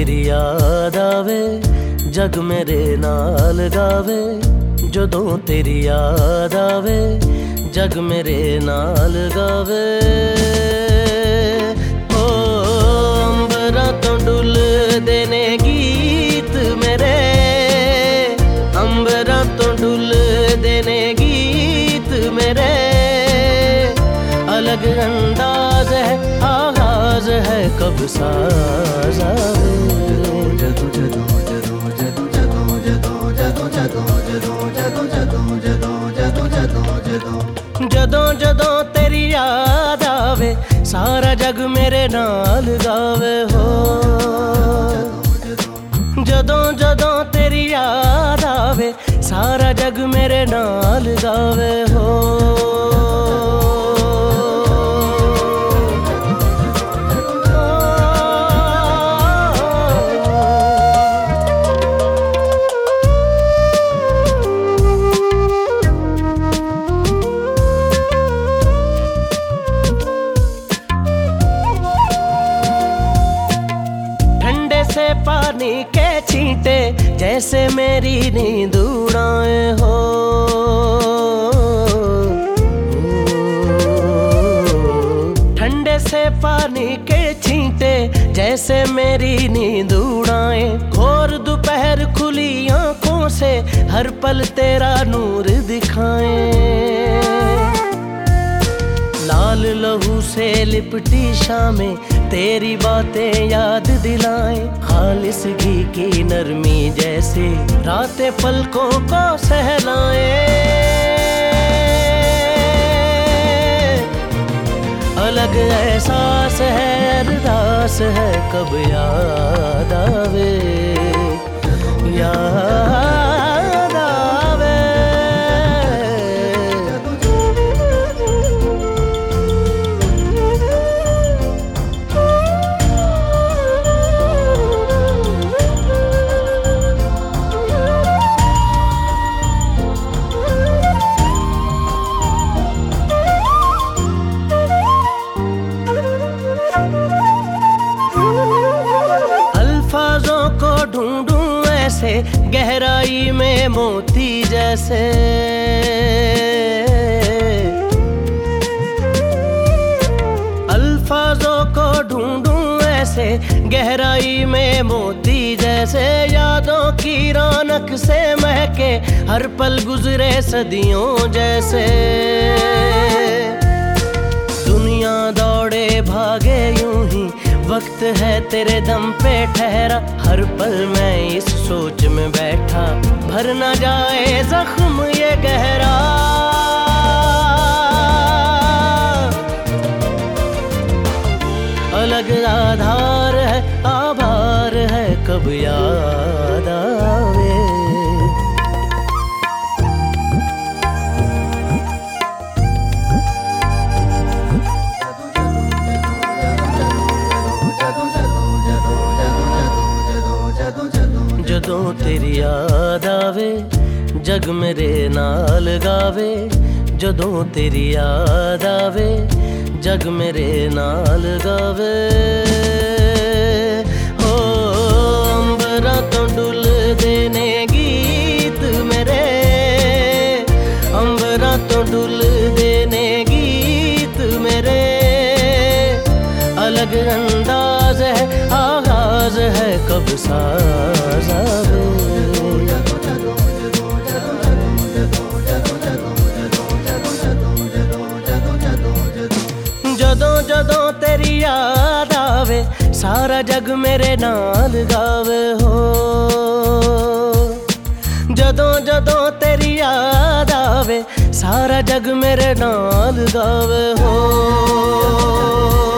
तेरी याद आवे जग मेरे नाल गावे, जदों तेरी याद आवे जग मेरे नाल गावे। ओ अंबरा तो डुल देने गीत मेरे, अंबरा तो डुल देने गीत मेरे। अलग अंदाज है आगाज है कब साज आवे। जदों जदों तेरी याद आवे सारा जग मेरे नाल गावे हो। जदों जदों तेरी याद आवे सारा जग मेरे नाल गावे हो। से पानी के छींटे जैसे मेरी नींद उड़ाए हो। ठंडे से पानी के छींटे जैसे मेरी नींद उड़ाए। घोर दोपहर खुली आंखों से हर पल तेरा नूर दिखाए। लाल लहू से लिपटी शामें तेरी बातें याद दिलाएं। खालिस घी की नरमी जैसे रातें पलकों को सहलाएं। अलग एहसास है अरदास है कब याद आवे, याद आवे। अल्फाजों को ढूंढूं ऐसे गहराई में मोती जैसे। अल्फाजों को ढूंढूं ऐसे गहराई में मोती जैसे। यादों की रौनक से महके हर पल गुजरे सदियों जैसे। दुनिया दौड़े भागे यूं ही वक्त है तेरे दम पे ठहरा। हर पल मैं इस सोच में बैठा भर न जाए जख्म ये गहरा। अलग आधार है आभार है कब याद आवे। जदों तेरी याद आवे जग मेरे नाल गावे, जदों तेरी याद आवे जग मेरे नाल गावे। हो अंबरा तो डुल देने गीत मेरे, अंबरा तो डुल देने गीत मेरे। अलग अंदाज है आगाज है कब साज आवे। जदों जदों तेरी याद आवे सारा जग मेरे नाल गावे हो। जदों जदों तेरी याद आवे सारा जग मेरे नाल गावे हो।